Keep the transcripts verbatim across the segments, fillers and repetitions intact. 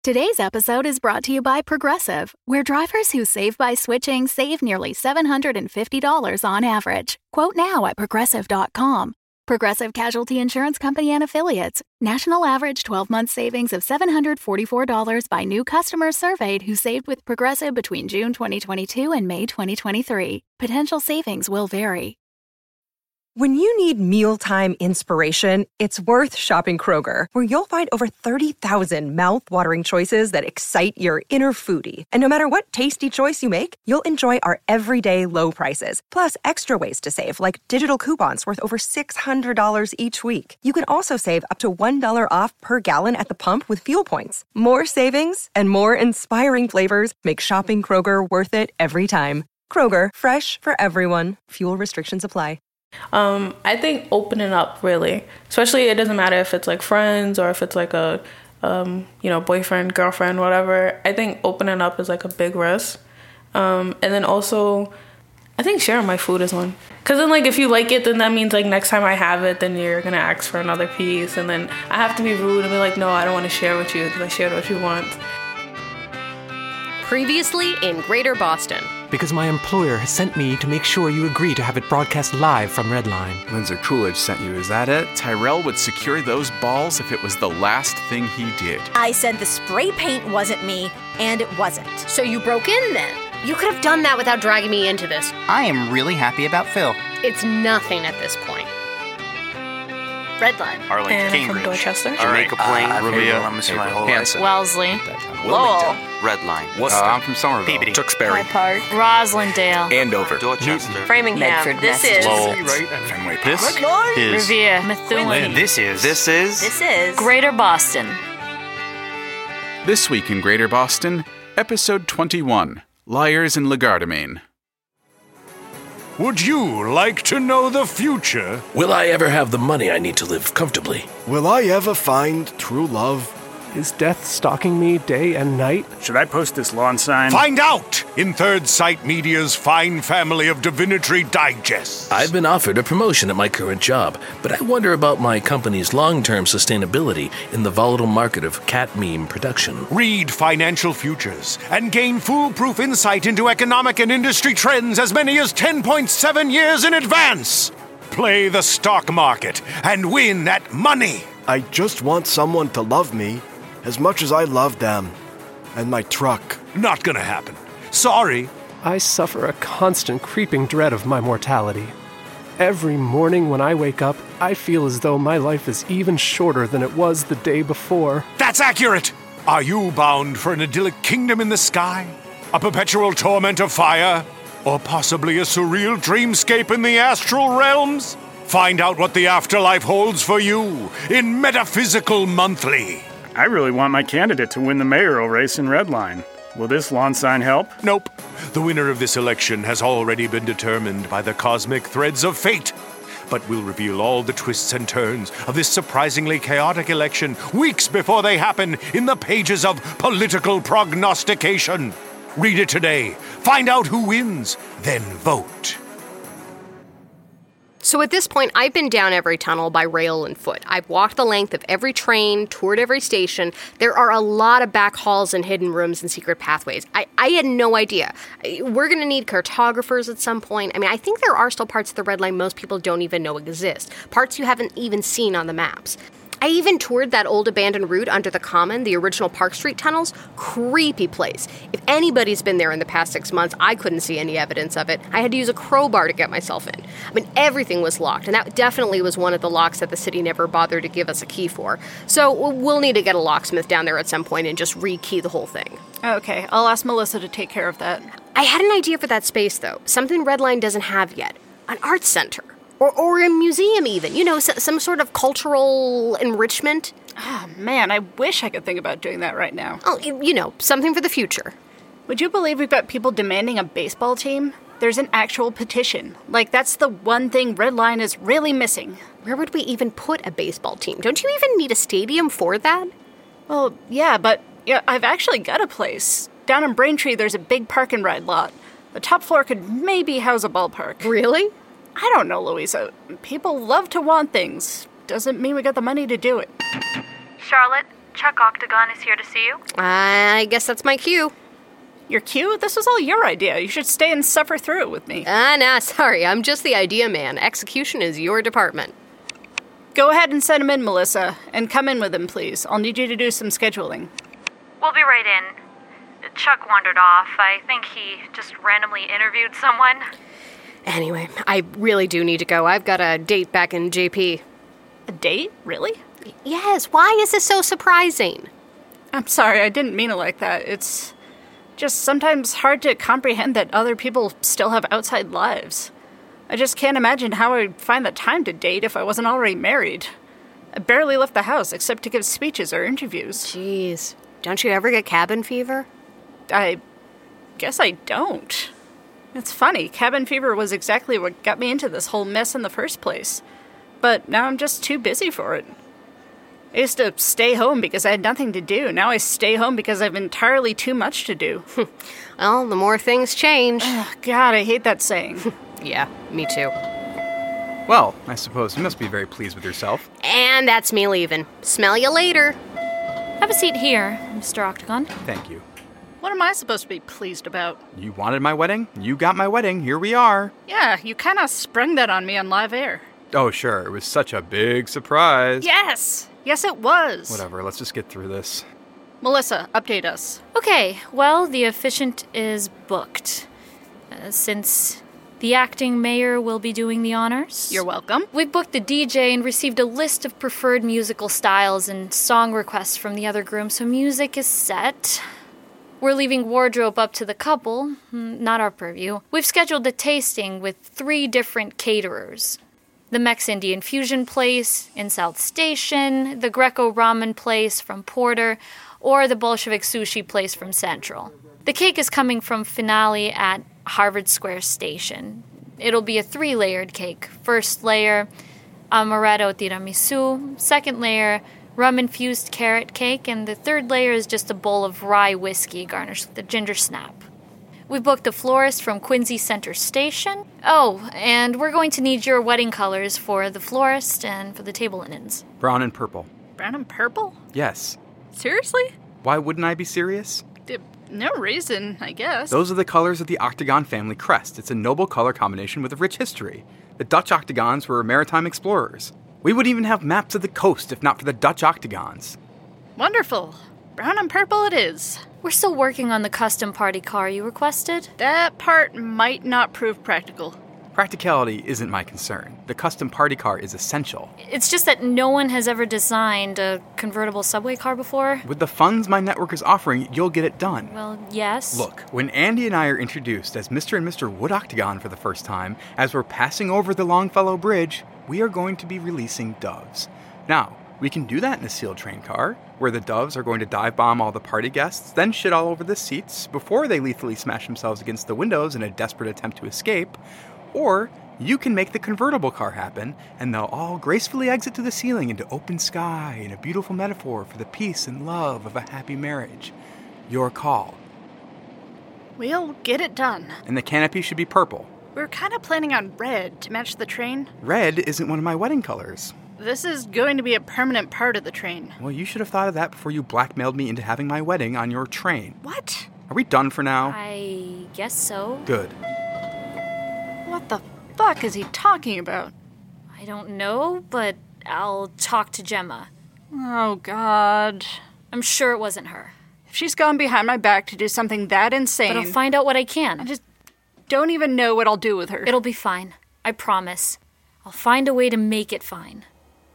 Today's episode is brought to you by Progressive, where drivers who save by switching save nearly seven hundred fifty dollars on average. Quote now at progressive dot com. Progressive Casualty Insurance Company and Affiliates. National average twelve-month savings of seven hundred forty-four dollars by new customers surveyed who saved with Progressive between June twenty twenty-two and May twenty twenty-three. Potential savings will vary. When you need mealtime inspiration, it's worth shopping Kroger, where you'll find over thirty thousand mouth-watering choices that excite your inner foodie. And no matter what tasty choice you make, you'll enjoy our everyday low prices, plus extra ways to save, like digital coupons worth over six hundred dollars each week. You can also save up to one dollar off per gallon at the pump with fuel points. More savings and more inspiring flavors make shopping Kroger worth it every time. Kroger, fresh for everyone. Fuel restrictions apply. Um, I think opening up, really, especially it doesn't matter if it's like friends or if it's like a, um, you know, boyfriend, girlfriend, whatever. I think opening up is like a big risk. Um, and then also, I think sharing my food is one. Because then, like, if you like it, then that means, like, next time I have it, then you're going to ask for another piece. And then I have to be rude and be like, no, I don't want to share with you because I shared what you want. Previously in Greater Boston. Because my employer has sent me to make sure you agree to have it broadcast live from Redline. Windsor Coolidge sent you, is that it? Tyrell would secure those balls if it was the last thing he did. I said the spray paint wasn't me, and it wasn't. So you broke in then? You could have done that without dragging me into this. I am really happy about Phil. It's nothing at this point. Redline. Arlington, and Cambridge, from Dorchester, Jamaica Plain, uh, Revere, Hanson, Wellesley, Lowell, Redline, Worcester, uh, I'm from Somerville, Peabody, Tewksbury, Park, Roslindale, Andover, Dorchester, Framingham. Medford, this is Lowell, Fenway Park. This is Revere, Methuen. This is This is This is Greater Boston. This week in Greater Boston, episode twenty-one, Liars in Legardemain. Would you like to know the future? Will I ever have the money I need to live comfortably? Will I ever find true love? Is death stalking me day and night? Should I post this lawn sign? Find out in Third Sight Media's fine family of Divinatory Digests. I've been offered a promotion at my current job, but I wonder about my company's long-term sustainability in the volatile market of cat meme production. Read Financial Futures and gain foolproof insight into economic and industry trends as many as ten point seven years in advance. Play the stock market and win that money. I just want someone to love me as much as I love them and my truck. Not gonna happen. Sorry. I suffer a constant creeping dread of my mortality. Every morning when I wake up, I feel as though my life is even shorter than it was the day before. That's accurate! Are you bound for an idyllic kingdom in the sky? A perpetual torment of fire? Or possibly a surreal dreamscape in the astral realms? Find out what the afterlife holds for you in Metaphysical Monthly. I really want my candidate to win the mayoral race in Redline. Will this lawn sign help? Nope. The winner of this election has already been determined by the cosmic threads of fate. But we'll reveal all the twists and turns of this surprisingly chaotic election weeks before they happen in the pages of Political Prognostication. Read it today. Find out who wins, then vote. So at this point, I've been down every tunnel by rail and foot. I've walked the length of every train, toured every station. There are a lot of back halls and hidden rooms and secret pathways. I, I had no idea. We're going to need cartographers at some point. I mean, I think there are still parts of the Red Line most people don't even know exist. Parts you haven't even seen on the maps. I even toured that old abandoned route under the Common, the original Park Street tunnels. Creepy place. If anybody's been there in the past six months, I couldn't see any evidence of it. I had to use a crowbar to get myself in. I mean, everything was locked, and that definitely was one of the locks that the city never bothered to give us a key for. So we'll need to get a locksmith down there at some point and just re-key the whole thing. Okay, I'll ask Melissa to take care of that. I had an idea for that space, though. Something Redline doesn't have yet. An arts center. Or, or a museum, even. You know, so, some sort of cultural enrichment. Oh, man, I wish I could think about doing that right now. Oh, you, you know, something for the future. Would you believe we've got people demanding a baseball team? There's an actual petition. Like, that's the one thing Redline is really missing. Where would we even put a baseball team? Don't you even need a stadium for that? Well, yeah, but yeah, I've actually got a place. Down in Braintree, there's a big park and ride lot. The top floor could maybe house a ballpark. Really? I don't know, Louisa. People love to want things. Doesn't mean we got the money to do it. Charlotte, Chuck Octagon is here to see you. I guess that's my cue. Your cue? This was all your idea. You should stay and suffer through it with me. Ah, nah, sorry. I'm just the idea man. Execution is your department. Go ahead and send him in, Melissa. And come in with him, please. I'll need you to do some scheduling. We'll be right in. Chuck wandered off. I think he just randomly interviewed someone. Anyway, I really do need to go. I've got a date back in J P. A date? Really? Yes. Why is this so surprising? I'm sorry. I didn't mean it like that. It's just sometimes hard to comprehend that other people still have outside lives. I just can't imagine how I'd find the time to date if I wasn't already married. I barely left the house except to give speeches or interviews. Jeez. Don't you ever get cabin fever? I guess I don't. It's funny. Cabin fever was exactly what got me into this whole mess in the first place. But now I'm just too busy for it. I used to stay home because I had nothing to do. Now I stay home because I have entirely too much to do. Well, the more things change. Oh, God, I hate that saying. Yeah, me too. Well, I suppose you must be very pleased with yourself. And that's me leaving. Smell you later. Have a seat here, Mister Octagon. Thank you. What am I supposed to be pleased about? You wanted my wedding? You got my wedding. Here we are. Yeah, you kind of sprung that on me on live air. Oh, sure. It was such a big surprise. Yes! Yes, it was. Whatever. Let's just get through this. Melissa, update us. Okay, well, the officiant is booked. Uh, since the acting mayor will be doing the honors. You're welcome. We've booked the D J and received a list of preferred musical styles and song requests from the other grooms, so music is set. We're leaving wardrobe up to the couple, not our purview. We've scheduled a tasting with three different caterers. The Mex Indian Fusion place in South Station, the Greco Ramen place from Porter, or the Bolshevik Sushi place from Central. The cake is coming from Finale at Harvard Square Station. It'll be a three-layered cake. First layer, amaretto tiramisu. Second layer, rum-infused carrot cake. And the third layer is just a bowl of rye whiskey garnished with a ginger snap. We booked a florist from Quincy Center Station. Oh, and we're going to need your wedding colors for the florist and for the table linens. Brown and purple. Brown and purple? Yes. Seriously? Why wouldn't I be serious? D- no reason, I guess. Those are the colors of the Octagon family crest. It's a noble color combination with a rich history. The Dutch Octagons were maritime explorers. We would even have maps of the coast if not for the Dutch Octagons. Wonderful. Brown and purple it is. We're still working on the custom party car you requested. That part might not prove practical. Practicality isn't my concern. The custom party car is essential. It's just that no one has ever designed a convertible subway car before. With the funds my network is offering, you'll get it done. Well, yes. Look, when Andy and I are introduced as Mister and Mister Wood Octagon for the first time, as we're passing over the Longfellow Bridge, we are going to be releasing doves. Now, we can do that in a sealed train car, where the doves are going to dive bomb all the party guests, then shit all over the seats before they lethally smash themselves against the windows in a desperate attempt to escape. Or you can make the convertible car happen, and they'll all gracefully exit to the ceiling into open sky in a beautiful metaphor for the peace and love of a happy marriage. Your call. We'll get it done. And the canopy should be purple. We were kind of planning on red to match the train. Red isn't one of my wedding colors. This is going to be a permanent part of the train. Well, you should have thought of that before you blackmailed me into having my wedding on your train. What? Are we done for now? I guess so. Good. What the fuck is he talking about? I don't know, but I'll talk to Gemma. Oh, God. I'm sure it wasn't her. If she's gone behind my back to do something that insane... But I'll find out what I can. I just don't even know what I'll do with her. It'll be fine. I promise. I'll find a way to make it fine.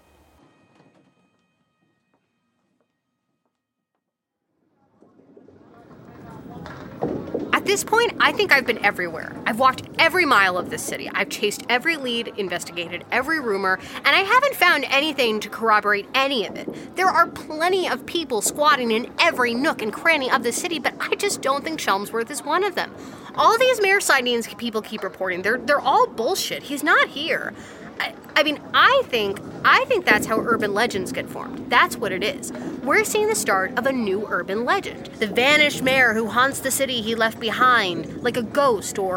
At this point, I think I've been everywhere. I've walked every mile of this city. I've chased every lead, investigated every rumor, and I haven't found anything to corroborate any of it. There are plenty of people squatting in every nook and cranny of the city, but I just don't think Chelmsworth is one of them. All these mayor sightings people keep reporting, they're they're all bullshit. He's not here. I, I mean, I think I think that's how urban legends get formed. That's what it is. We're seeing the start of a new urban legend. The vanished mayor who haunts the city he left behind, like a ghost or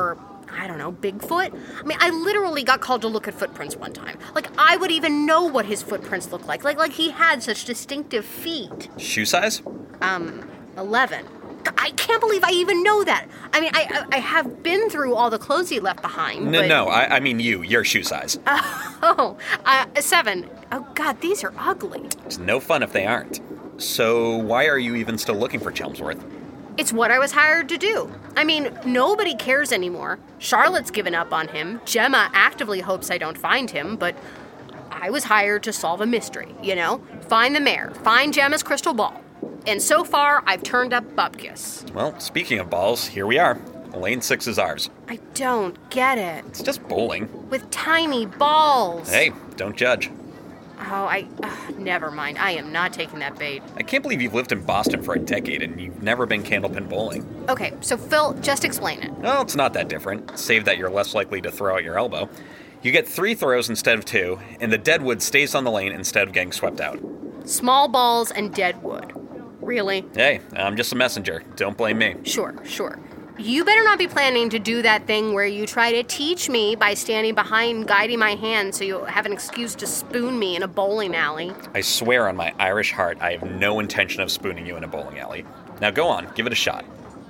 I don't know, Bigfoot? I mean, I literally got called to look at footprints one time. Like, I would even know what his footprints looked like. Like, like he had such distinctive feet. Shoe size? Um, eleven. I can't believe I even know that. I mean, I I have been through all the clothes he left behind. No, but... no, I, I mean you, your shoe size. Oh, uh, seven. Oh, God, these are ugly. It's no fun if they aren't. So why are you even still looking for Chelmsworth? It's what I was hired to do. I mean, nobody cares anymore. Charlotte's given up on him. Gemma actively hopes I don't find him, but I was hired to solve a mystery, you know? Find the mayor, find Gemma's crystal ball. And so far, I've turned up bupkis. Well, speaking of balls, here we are. Lane six is ours. I don't get it. It's just bowling. With tiny balls. Hey, don't judge. Oh, I... Uh, never mind. I am not taking that bait. I can't believe you've lived in Boston for a decade and you've never been candlepin bowling. Okay, so Phil, just explain it. Well, it's not that different, save that you're less likely to throw out your elbow. You get three throws instead of two, and the dead wood stays on the lane instead of getting swept out. Small balls and dead wood. Really? Hey, I'm just a messenger. Don't blame me. Sure, sure. You better not be planning to do that thing where you try to teach me by standing behind guiding my hand so you have an excuse to spoon me in a bowling alley. I swear on my Irish heart, I have no intention of spooning you in a bowling alley. Now go on, give it a shot.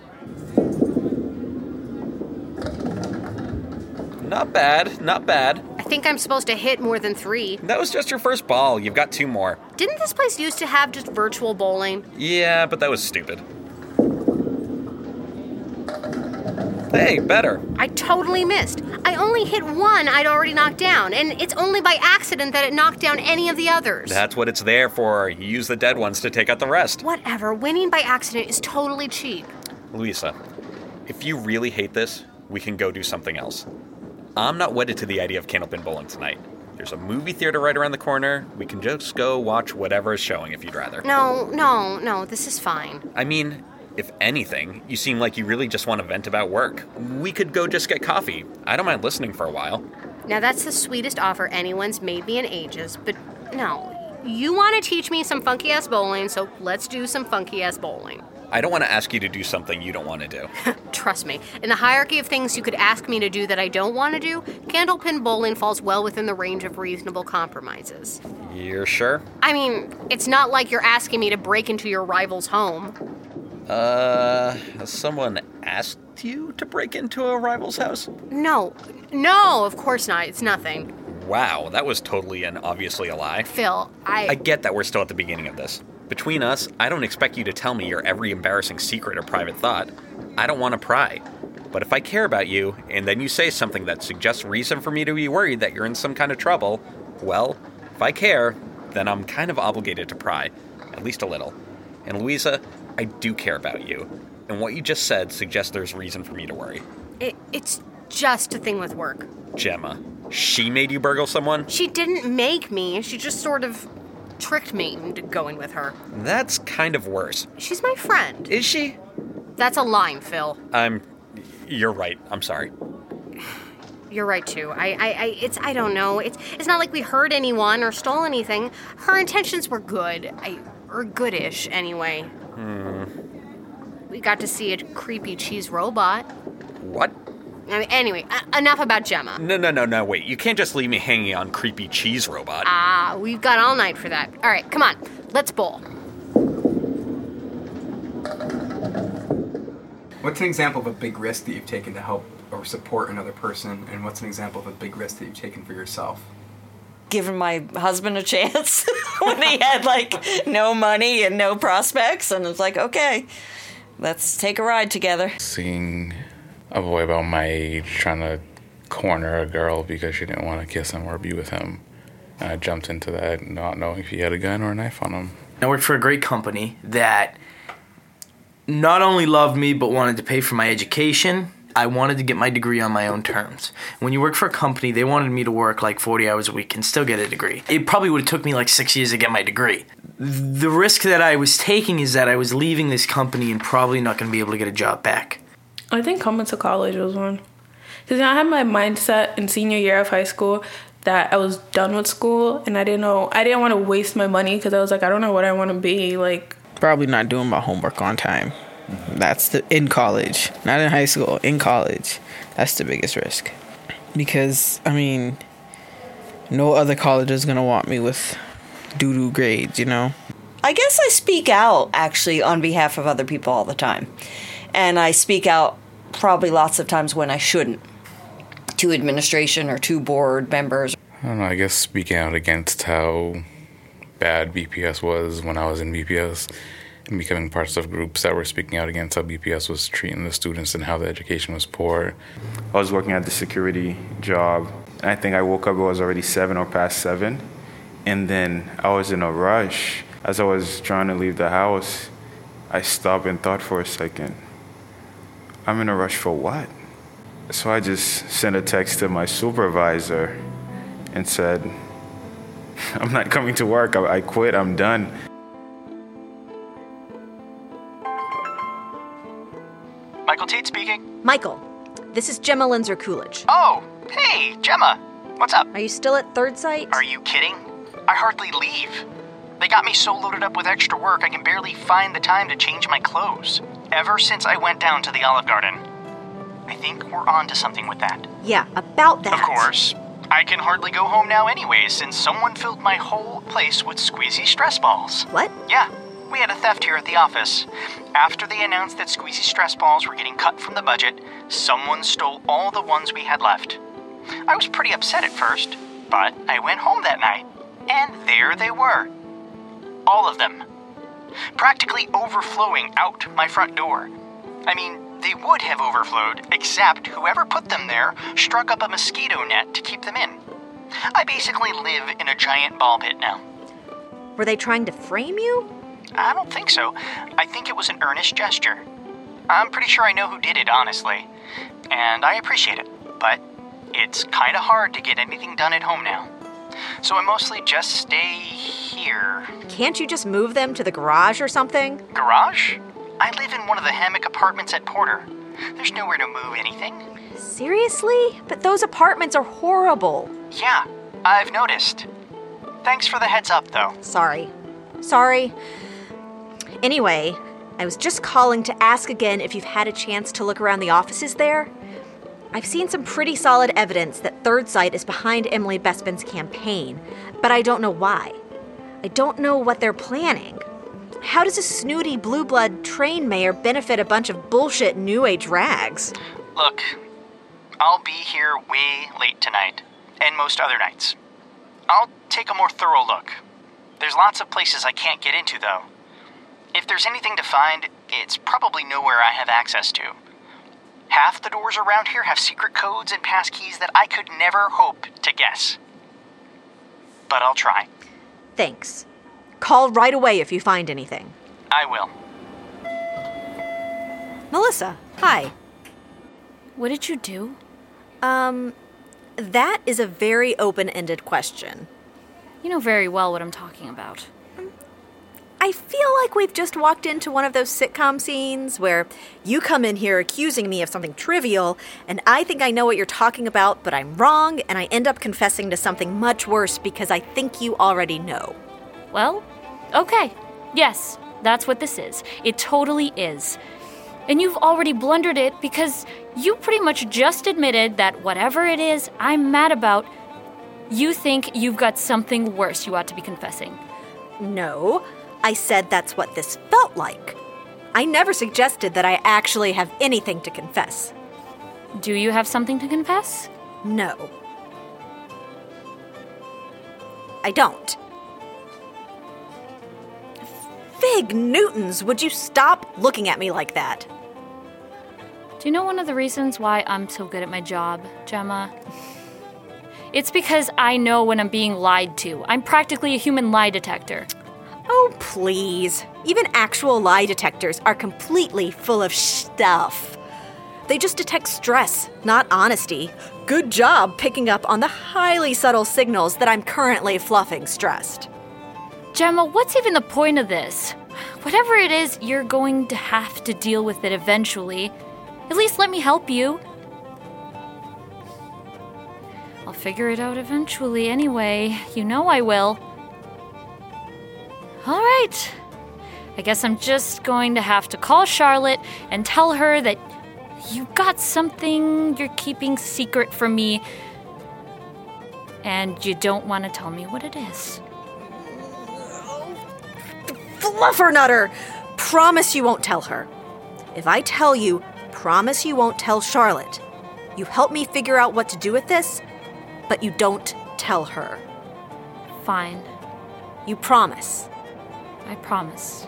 Not bad, not bad. I think I'm supposed to hit more than three. That was just your first ball. You've got two more. Didn't this place used to have just virtual bowling? Yeah, but that was stupid. Hey, better. I totally missed. I only hit one I'd already knocked down, and it's only by accident that it knocked down any of the others. That's what it's there for. You use the dead ones to take out the rest. Whatever. Winning by accident is totally cheap. Louisa, if you really hate this, we can go do something else. I'm not wedded to the idea of candlepin bowling tonight. There's a movie theater right around the corner. We can just go watch whatever is showing if you'd rather. No, no, no, this is fine. I mean, if anything, you seem like you really just want to vent about work. We could go just get coffee. I don't mind listening for a while. Now, that's the sweetest offer anyone's made me in ages, but no. You want to teach me some funky-ass bowling, so let's do some funky-ass bowling. I don't want to ask you to do something you don't want to do. Trust me, in the hierarchy of things you could ask me to do that I don't want to do, candlepin bowling falls well within the range of reasonable compromises. You're sure? I mean, it's not like you're asking me to break into your rival's home. Uh, has someone asked you to break into a rival's house? No. No, of course not. It's nothing. Wow, that was totally and obviously a lie. Phil, I... I get that we're still at the beginning of this. Between us, I don't expect you to tell me your every embarrassing secret or private thought. I don't want to pry. But if I care about you, and then you say something that suggests reason for me to be worried that you're in some kind of trouble, well, if I care, then I'm kind of obligated to pry. At least a little. And Louisa, I do care about you. And what you just said suggests there's reason for me to worry. It, it's just a thing with work. Gemma, she made you burgle someone? She didn't make me. She just sort of tricked me into going with her. That's kind of worse. She's my friend. Is she? That's a line, Phil. I'm... You're right. I'm sorry. You're right, too. I, I, I, it's, I don't know. It's, it's not like we hurt anyone or stole anything. Her intentions were good. I, or goodish, anyway. Hmm. We got to see a creepy cheese robot. What? I mean, anyway, uh, enough about Gemma. No, no, no, no, wait. You can't just leave me hanging on creepy cheese robot. Ah, we've got all night for that. All right, come on. Let's bowl. What's an example of a big risk that you've taken to help or support another person, and what's an example of a big risk that you've taken for yourself? Giving my husband a chance when he had, like, no money and no prospects, and it's like, okay, let's take a ride together. Seeing a boy about my age trying to corner a girl because she didn't want to kiss him or be with him. And I jumped into that not knowing if he had a gun or a knife on him. I worked for a great company that not only loved me but wanted to pay for my education. I wanted to get my degree on my own terms. When you work for a company, they wanted me to work like forty hours a week and still get a degree. It probably would have took me like six years to get my degree. The risk that I was taking is that I was leaving this company and probably not going to be able to get a job back. I think coming to college was one. Because I had my mindset in senior year of high school that I was done with school, and I didn't know, I didn't want to waste my money because I was like, I don't know what I want to be. Like, probably not doing my homework on time. That's the in college, not in high school, in college. That's the biggest risk. Because, I mean, no other college is going to want me with doo-doo grades, you know? I guess I speak out, actually, on behalf of other people all the time. And I speak out probably lots of times when I shouldn't. To administration or to board members. I don't know, I guess speaking out against how bad B P S was when I was in B P S and becoming parts of groups that were speaking out against how B P S was treating the students and how the education was poor. I was working at the security job. I think I woke up, it was already seven or past seven. And then I was in a rush. As I was trying to leave the house, I stopped and thought for a second, I'm in a rush for what? So I just sent a text to my supervisor and said, I'm not coming to work. I, I quit. I'm done. Michael Tate speaking. Michael, this is Gemma Linzer Coolidge. Oh, hey, Gemma. What's up? Are you still at Third Sight? Are you kidding? I hardly leave. They got me so loaded up with extra work I can barely find the time to change my clothes. Ever since I went down to the Olive Garden. I think we're on to something with that. Yeah, about that. Of course. I can hardly go home now anyway, since someone filled my whole place with squeezy stress balls. What? Yeah, we had a theft here at the office. After they announced that squeezy stress balls were getting cut from the budget, someone stole all the ones we had left. I was pretty upset at first, but I went home that night, and there they were. All of them. Practically overflowing out my front door. I mean, they would have overflowed, except whoever put them there struck up a mosquito net to keep them in. I basically live in a giant ball pit now. Were they trying to frame you? I don't think so. I think it was an earnest gesture. I'm pretty sure I know who did it, honestly. And I appreciate it, but it's kind of hard to get anything done at home now. So I mostly just stay here. Can't you just move them to the garage or something? Garage? I live in one of the hammock apartments at Porter. There's nowhere to move anything. Seriously? But those apartments are horrible. Yeah, I've noticed. Thanks for the heads up, though. Sorry. Sorry. Anyway, I was just calling to ask again if you've had a chance to look around the offices there. I've seen some pretty solid evidence that Third Sight is behind Emily Bespin's campaign, but I don't know why. I don't know what they're planning. How does a snooty blue blood train mayor benefit a bunch of bullshit New Age rags? Look, I'll be here way late tonight, and most other nights. I'll take a more thorough look. There's lots of places I can't get into, though. If there's anything to find, it's probably nowhere I have access to. Half the doors around here have secret codes and passkeys that I could never hope to guess. But I'll try. Thanks. Call right away if you find anything. I will. Melissa, hi. What did you do? Um, that is a very open-ended question. You know very well what I'm talking about. I feel like we've just walked into one of those sitcom scenes where you come in here accusing me of something trivial, and I think I know what you're talking about, but I'm wrong, and I end up confessing to something much worse because I think you already know. Well, okay. Yes, that's what this is. It totally is. And you've already blundered it because you pretty much just admitted that whatever it is I'm mad about, you think you've got something worse you ought to be confessing. No, I said that's what this felt like. I never suggested that I actually have anything to confess. Do you have something to confess? No. I don't. Fig Newtons, would you stop looking at me like that? Do you know one of the reasons why I'm so good at my job, Gemma? It's because I know when I'm being lied to. I'm practically a human lie detector. Oh, please. Even actual lie detectors are completely full of stuff. They just detect stress, not honesty. Good job picking up on the highly subtle signals that I'm currently fluffing stressed. Gemma, what's even the point of this? Whatever it is, you're going to have to deal with it eventually. At least let me help you. I'll figure it out eventually anyway. You know I will. All right. I guess I'm just going to have to call Charlotte and tell her that you got something you're keeping secret from me, and you don't want to tell me what it is. Fluffernutter! Promise you won't tell her. If I tell you, promise you won't tell Charlotte. You help me figure out what to do with this, but you don't tell her. Fine. You promise? I promise.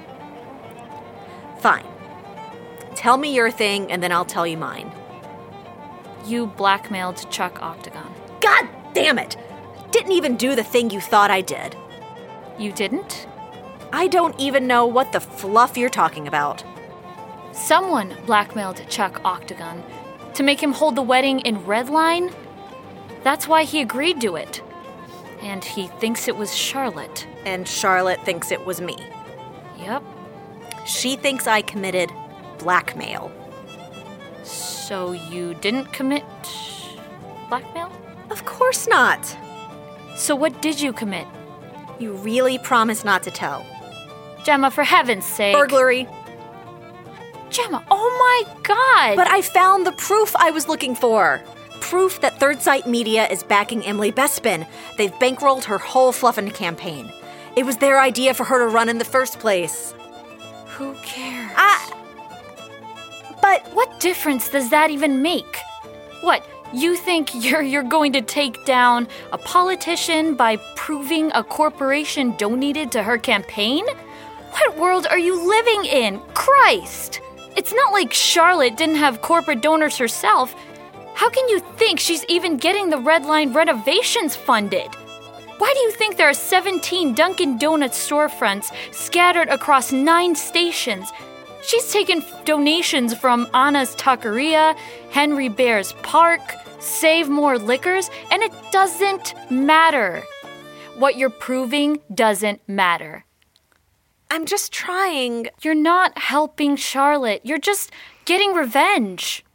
Fine. Tell me your thing, and then I'll tell you mine. You blackmailed Chuck Octagon. God damn it! Didn't even do the thing you thought I did. You didn't? I don't even know what the fluff you're talking about. Someone blackmailed Chuck Octagon to make him hold the wedding in Redline. That's why he agreed to it. And he thinks it was Charlotte. And Charlotte thinks it was me. Yep. She thinks I committed blackmail. So you didn't commit blackmail? Of course not. So what did you commit? You really promise not to tell. Gemma, for heaven's sake. Burglary. Gemma, oh my God! But I found the proof I was looking for. Proof that Third Sight Media is backing Emily Bespin. They've bankrolled her whole Fluffin' campaign. It was their idea for her to run in the first place. Who cares? I... But... What difference does that even make? What, you think you're you're going to take down a politician by proving a corporation donated to her campaign? What world are you living in? Christ! It's not like Charlotte didn't have corporate donors herself. How can you think she's even getting the Redline renovations funded? Why do you think there are seventeen Dunkin' Donuts storefronts scattered across nine stations? She's taken donations from Anna's Taqueria, Henry Bear's Park, Save More Liquors, and it doesn't matter. What you're proving doesn't matter. I'm just trying. You're not helping Charlotte. You're just getting revenge.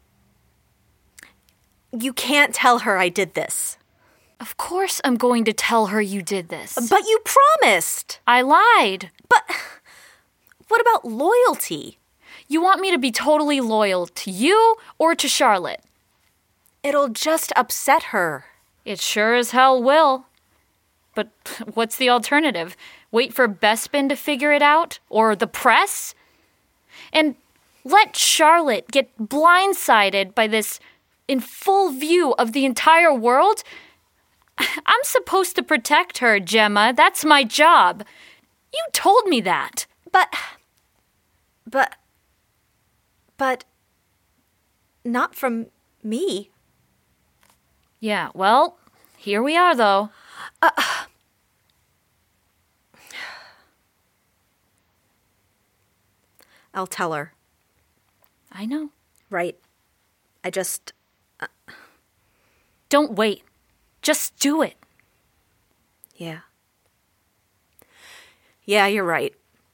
You can't tell her I did this. Of course I'm going to tell her you did this. But you promised. I lied. But what about loyalty? You want me to be totally loyal to you or to Charlotte? It'll just upset her. It sure as hell will. But what's the alternative? Wait for Bespin to figure it out? Or the press? And let Charlotte get blindsided by this in full view of the entire world? I'm supposed to protect her, Gemma. That's my job. You told me that. But... But... But... Not from me. Yeah, well, here we are, though. Uh... I'll tell her. I know. Right. I just... Uh... Don't wait. Just do it. Yeah. Yeah, you're right.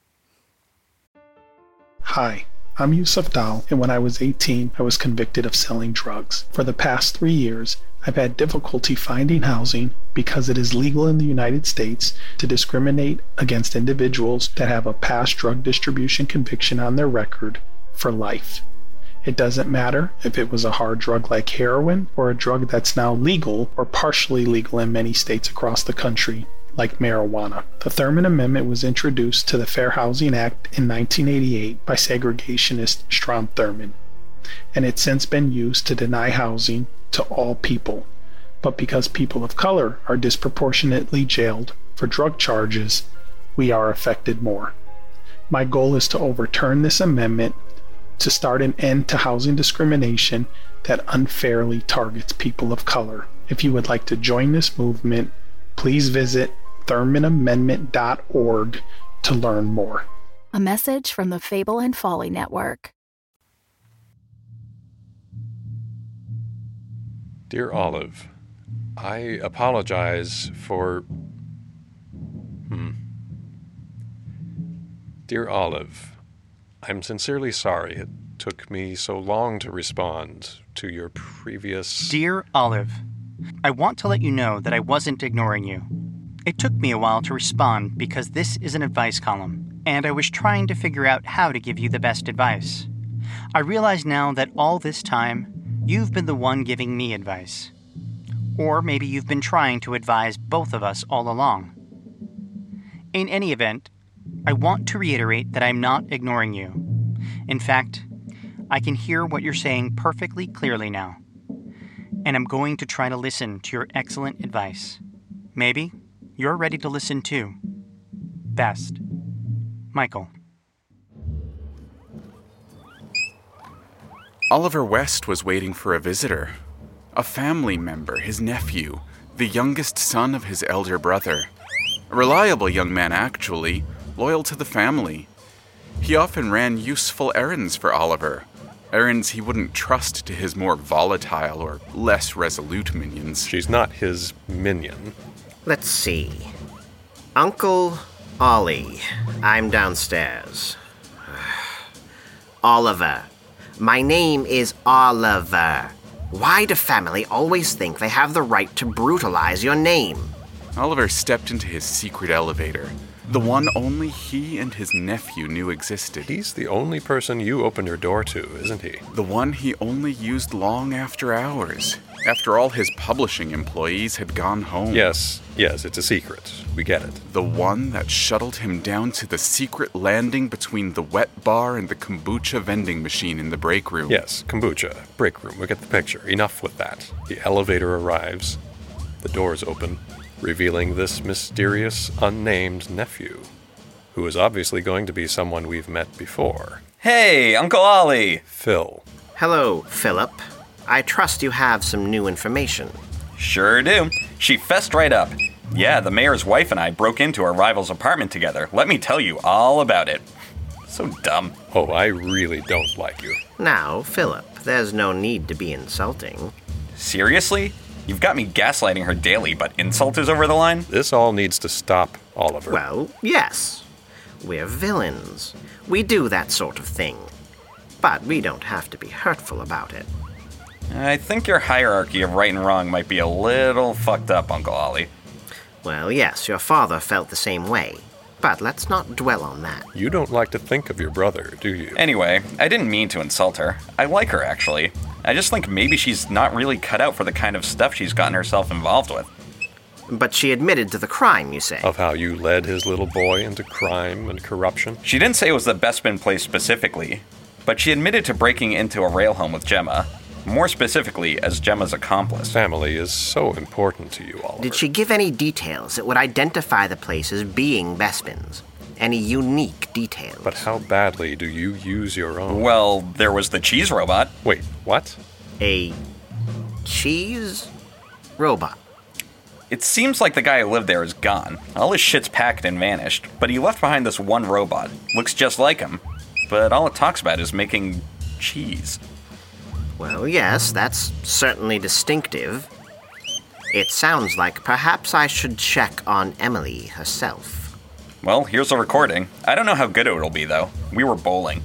Hi, I'm Yusuf Dal, and when I was eighteen, I was convicted of selling drugs. For the past three years, I've had difficulty finding housing because it is legal in the United States to discriminate against individuals that have a past drug distribution conviction on their record for life. It doesn't matter if it was a hard drug like heroin or a drug that's now legal or partially legal in many states across the country, like marijuana. The Thurman Amendment was introduced to the Fair Housing Act in nineteen eighty-eight by segregationist Strom Thurmond, and it's since been used to deny housing to all people. But because people of color are disproportionately jailed for drug charges, we are affected more. My goal is to overturn this amendment to start an end to housing discrimination that unfairly targets people of color. If you would like to join this movement, please visit thurman amendment dot org to learn more. A message from the Fable and Folly Network. Dear Olive, I apologize for... Hmm. Dear Olive, I'm sincerely sorry it took me so long to respond to your previous... Dear Olive, I want to let you know that I wasn't ignoring you. It took me a while to respond because this is an advice column. and I was trying to figure out how to give you the best advice. I realize now that all this time, you've been the one giving me advice. Or maybe you've been trying to advise both of us all along. In any event, I want to reiterate that I'm not ignoring you. In fact, I can hear what you're saying perfectly clearly now. And I'm going to try to listen to your excellent advice. Maybe you're ready to listen too. Best, Michael. Oliver West was waiting for a visitor. A family member, his nephew, the youngest son of his elder brother. A reliable young man, actually, loyal to the family. He often ran useful errands for Oliver, errands he wouldn't trust to his more volatile or less resolute minions. She's not his minion. Let's see. Uncle Ollie, I'm downstairs. Oliver. My name is Oliver. Why do family always think they have the right to brutalize your name? Oliver stepped into his secret elevator, the one only he and his nephew knew existed. He's the only person you open your door to, isn't he? The one he only used long after hours, after all his publishing employees had gone home. Yes, yes, it's a secret. We get it. The one that shuttled him down to the secret landing between the wet bar and the kombucha vending machine in the break room. Yes, kombucha, break room, we get the picture. Enough with that. The elevator arrives, the doors open, revealing this mysterious, unnamed nephew, who is obviously going to be someone we've met before. Hey, Uncle Ollie! Phil. Hello, Philip. I trust you have some new information. Sure do. She fessed right up. Yeah, the mayor's wife and I broke into our rival's apartment together. Let me tell you all about it. So dumb. Oh, I really don't like you. Now, Philip, there's no need to be insulting. Seriously? You've got me gaslighting her daily, but insult is over the line? This all needs to stop, Oliver. Well, yes. We're villains. We do that sort of thing. But we don't have to be hurtful about it. I think your hierarchy of right and wrong might be a little fucked up, Uncle Ollie. Well, yes, your father felt the same way. But let's not dwell on that. You don't like to think of your brother, do you? Anyway, I didn't mean to insult her. I like her, actually. I just think maybe she's not really cut out for the kind of stuff she's gotten herself involved with. But she admitted to the crime, you say? Of how you led his little boy into crime and corruption? She didn't say it was the Bespin place specifically, but she admitted to breaking into a rail home with Gemma. More specifically, as Gemma's accomplice. Family is so important to you, Oliver. Did she give any details that would identify the place as being Bespin's? Any unique details? But how badly do you use your own? Well, there was the cheese robot. Wait, what? A cheese robot? It seems like the guy who lived there is gone. All his shit's packed and vanished, but he left behind this one robot. Looks just like him, but all it talks about is making cheese. Well, yes, that's certainly distinctive. It sounds like perhaps I should check on Emily herself. Well, here's a recording. I don't know how good it'll be, though. We were bowling.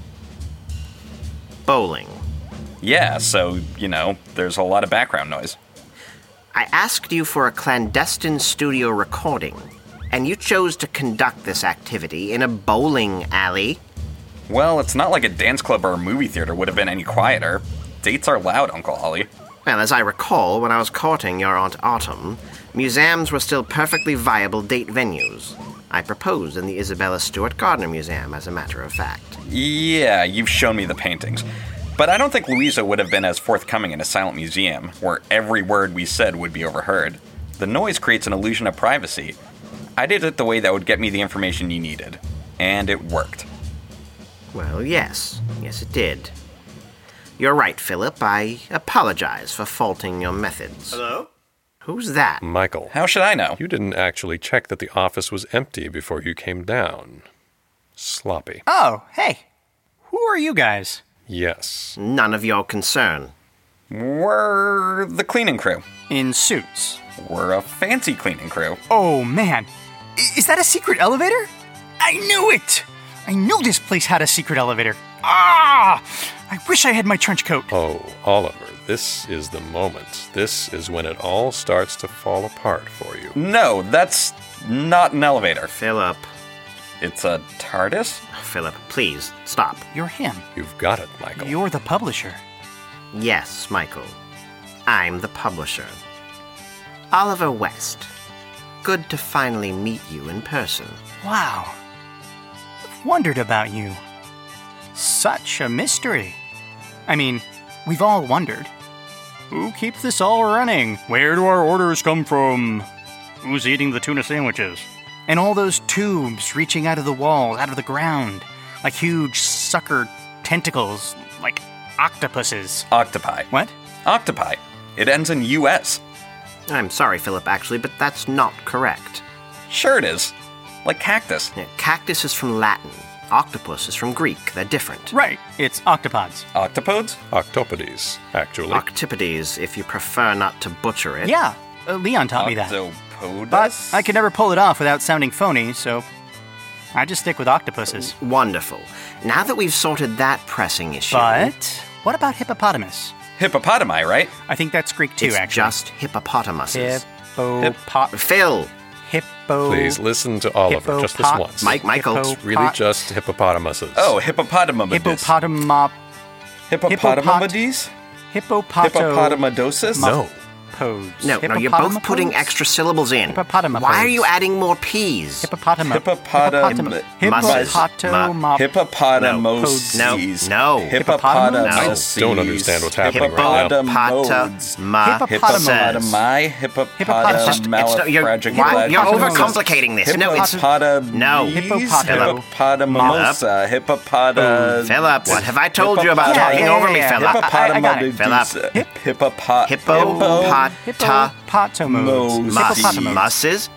Bowling? Yeah, so, you know, there's a lot of background noise. I asked you for a clandestine studio recording, and you chose to conduct this activity in a bowling alley? Well, it's not like a dance club or a movie theater would have been any quieter. Dates are loud, Uncle Ollie. Well, as I recall, when I was courting your Aunt Autumn, museums were still perfectly viable date venues. I proposed in the Isabella Stewart Gardner Museum, as a matter of fact. Yeah, you've shown me the paintings. But I don't think Louisa would have been as forthcoming in a silent museum, where every word we said would be overheard. The noise creates an illusion of privacy. I did it the way that would get me the information you needed. And it worked. Well, yes. Yes, it did. You're right, Philip. I apologize for faulting your methods. Hello? Who's that? Michael. How should I know? You didn't actually check that the office was empty before you came down. Sloppy. Oh, hey. Who are you guys? Yes. None of your concern. We're the cleaning crew. In suits. We're a fancy cleaning crew. Oh, man. I- is that a secret elevator? I knew it! I knew this place had a secret elevator. Ah! I wish I had my trench coat. Oh, Oliver, this is the moment. This is when it all starts to fall apart for you. No, that's not an elevator. Philip, It's a TARDIS? Philip, please, stop. You're him. You've got it, Michael. You're the publisher. Yes, Michael. I'm the publisher. Oliver West. Good to finally meet you in person. Wow. I've wondered about you. Such a mystery. I mean, we've all wondered. Who keeps this all running? Where do our orders come from? Who's eating the tuna sandwiches? And all those tubes reaching out of the walls, out of the ground, like huge sucker tentacles, like octopuses. Octopi. What? Octopi. It ends in U S. I'm sorry, Philip, actually, but that's not correct. Sure it is. Like cactus. Yeah, cactus is from Latin. Octopus is from Greek. They're different. Right. It's octopods. Octopodes? Octopodes, actually. Octopodes, if you prefer not to butcher it. Yeah. Uh, Leon taught me that. Octopodus? But I could never pull it off without sounding phony, so I just stick with octopuses. Wonderful. Now that we've sorted that pressing issue... But what about hippopotamus? Hippopotami, right? I think that's Greek too, it's actually. It's just hippopotamuses. Hippopot... Phil! Hippo... Please listen to Oliver Hippopot- just this once. Mike, Michael. It's really just hippopotamuses. Oh, hippopotamus. Hippopotama... Hippopotamuses? Hippopoto... Hippopotamodosis? No. Pose. No, no, you're both putting extra syllables in. Hippopotamopose. Why are you adding more P's? Hippopotama... Hippopotam... Hippopotama... Hippopotamoses. No, no. Hippopotamus. I don't understand what's happening right now. Hippopotami. Hippopotami. You're overcomplicating this. No, it's... No. Hippopotamosa. Hippopotamus. Philip, what have I told you about talking over me, Philip? Hippopotamosa. Hippopot... Hippopotamus. Hippopotamuses.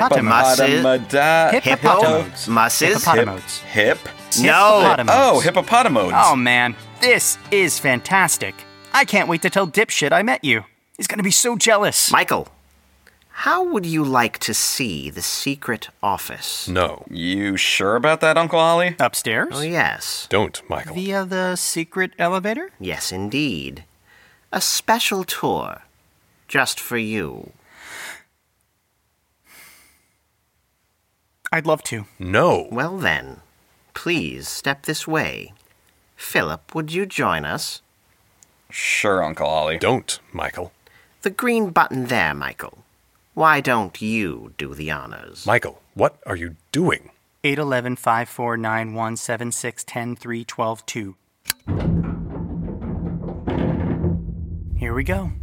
Hippopotamus. Hippopotamus. Hip. No. Oh, hippopotamodes. Oh, man. This is fantastic. I can't wait to tell Dipshit I met you. He's gonna be so jealous. Michael, how would you like to see the secret office? No. You sure about that, Uncle Ollie? Upstairs? Oh, yes. Don't, Michael. Via the secret elevator? Yes, indeed. A special tour. Just for you. I'd love to. No. Well then, please step this way. Philip, would you join us? Sure, Uncle Ollie. Don't, Michael. The green button there, Michael. Why don't you do the honors? Michael, what are you doing? eight eleven five four nine one seven six ten three twelve two. Here we go.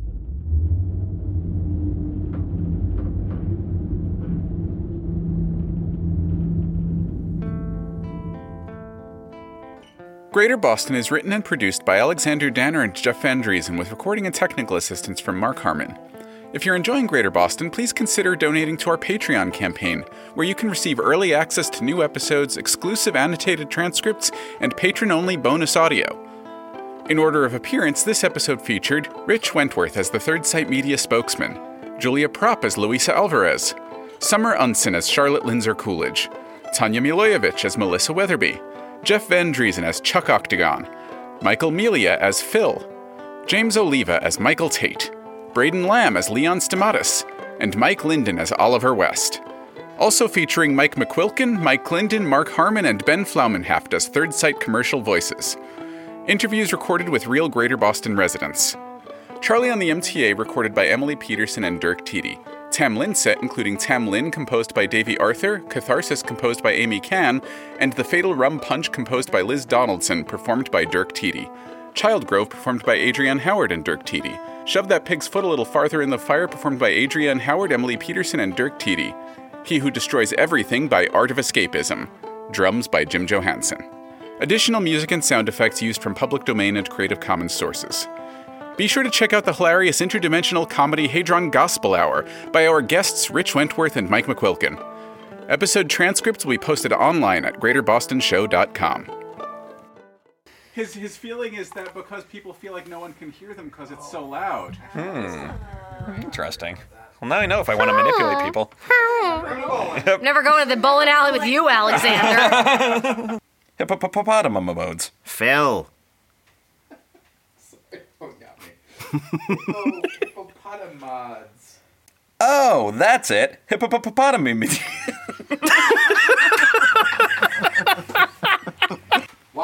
Greater Boston is written and produced by Alexander Danner and Jeff Van Driesen with recording and technical assistance from Mark Harmon. If you're enjoying Greater Boston, please consider donating to our Patreon campaign, where you can receive early access to new episodes, exclusive annotated transcripts, and patron-only bonus audio. In order of appearance, this episode featured Rich Wentworth as the Third Sight Media spokesman, Julia Propp as Luisa Alvarez, Summer Unson as Charlotte Lindsay Coolidge, Tanya Milojevic as Melissa Weatherby, Jeff Van Driesen as Chuck Octagon, Michael Melia as Phil, James Oliva as Michael Tate, Braden Lamb as Leon Stamatis, and Mike Linden as Oliver West. Also featuring Mike McQuilkin, Mike Linden, Mark Harmon, and Ben Flaumenhaft as Third Sight commercial voices. Interviews recorded with real Greater Boston residents. Charlie on the M T A recorded by Emily Peterson and Dirk Teedy. Tam Lin set including Tam Lin composed by Davey Arthur, Catharsis composed by Amy Cann, and The Fatal Rum Punch composed by Liz Donaldson, performed by Dirk Teedy. Childgrove performed by Adrienne Howard and Dirk Teedy. Shove That Pig's Foot a Little Farther in the Fire performed by Adrienne Howard, Emily Peterson, and Dirk Teedy. He Who Destroys Everything by Art of Escapism. Drums by Jim Johansson. Additional music and sound effects used from public domain and Creative Commons sources. Be sure to check out the hilarious interdimensional comedy Hadron Gospel Hour by our guests Rich Wentworth and Mike McQuilkin. Episode transcripts will be posted online at greater boston show dot com. His his feeling is that because people feel like no one can hear them because it's so loud. Hmm. Interesting. Well, now I know if I want to manipulate people. Never going to the bowling alley with you, Alexander. Hippopotamodes. Phil. Oh, that's it. Hippopotami.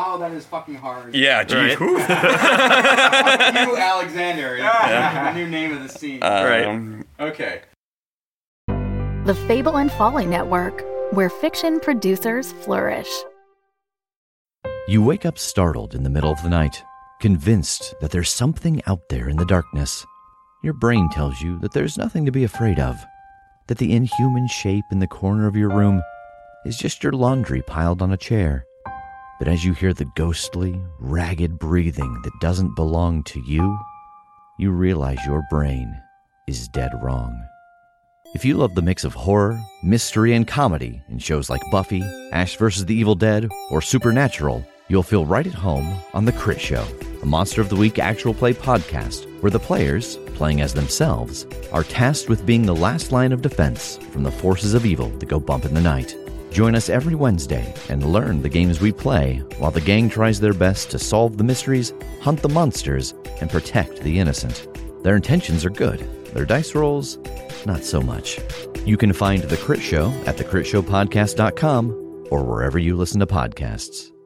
wow, that is fucking hard. Yeah, gee. Right. Whew. Fuck you, Alexander. Is the new name of the scene. Um, Okay. The Fable and Folly Network, where fiction producers flourish. You wake up startled in the middle of the night, convinced that there's something out there in the darkness. Your brain tells you that there's nothing to be afraid of, that the inhuman shape in the corner of your room is just your laundry piled on a chair. But as you hear the ghostly, ragged breathing that doesn't belong to you, you realize your brain is dead wrong. If you love the mix of horror, mystery, and comedy in shows like Buffy, Ash versus the Evil Dead, or Supernatural, you'll feel right at home on The Crit Show, a Monster of the Week actual play podcast where the players, playing as themselves, are tasked with being the last line of defense from the forces of evil that go bump in the night. Join us every Wednesday and learn the games we play while the gang tries their best to solve the mysteries, hunt the monsters, and protect the innocent. Their intentions are good. Their dice rolls, not so much. You can find The Crit Show at the crit show podcast dot com or wherever you listen to podcasts.